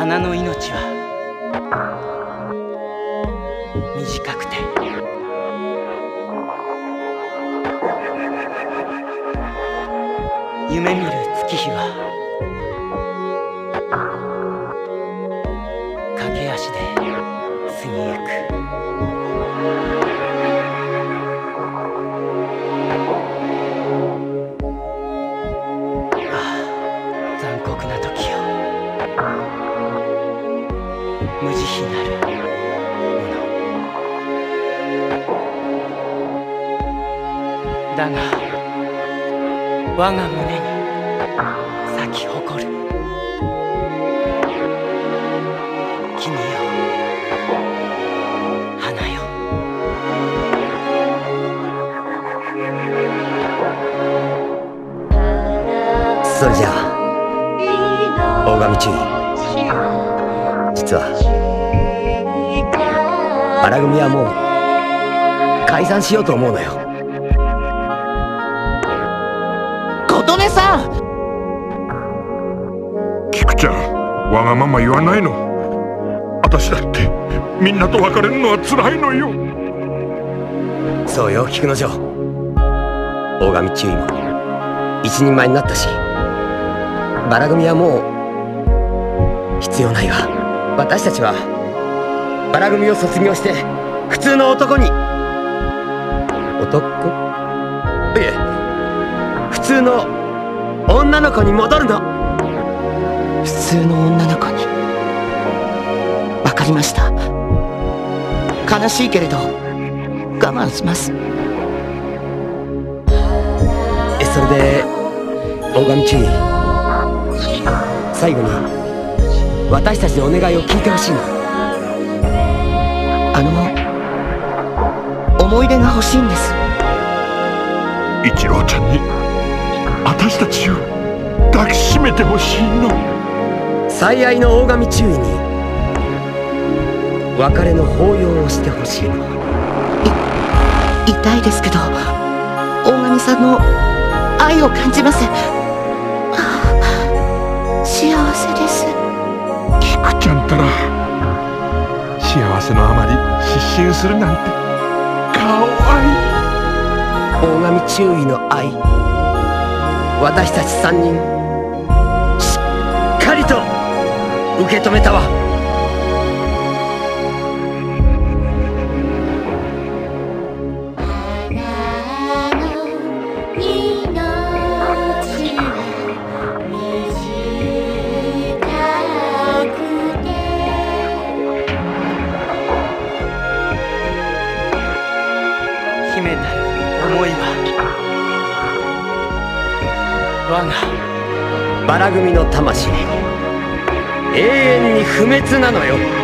花の命は短くて夢見る月日は駆け足で過ぎゆく。残酷な時よ、無慈悲なるものだが、我が胸に咲き誇る君よ、花よ。 それじゃあ大神注意、実はバラ組はもう解散しようと思うのよ。 琴音さん。 菊ちゃん、わがまま言わないの。私だってみんなと別れるのは辛いのよ。 そうよ、菊之丞。大神注意も一人前になったし、バラ組はもう必要ないわ。私たちはバラ組を卒業して普通の男に、いえ、普通の女の子に戻るの。 普通の女の子に。わかりました。悲しいけれど我慢します。 それで大神注意、最後に私たちのお願いを聞いてほしいの。 思い出が欲しいんです。 一郎ちゃんに私たちを抱きしめてほしいの。 最愛の大神注意に別れの抱擁をしてほしいの。 痛いですけど大神さんの愛を感じます。幸せです。 菊ちゃんったら幸せのあまり失神するなんてかわいい。 大神注意の愛、私たち3人しっかりと受け止めたわ。 秘めたる思いは我がバラ組の魂永遠に不滅なのよ。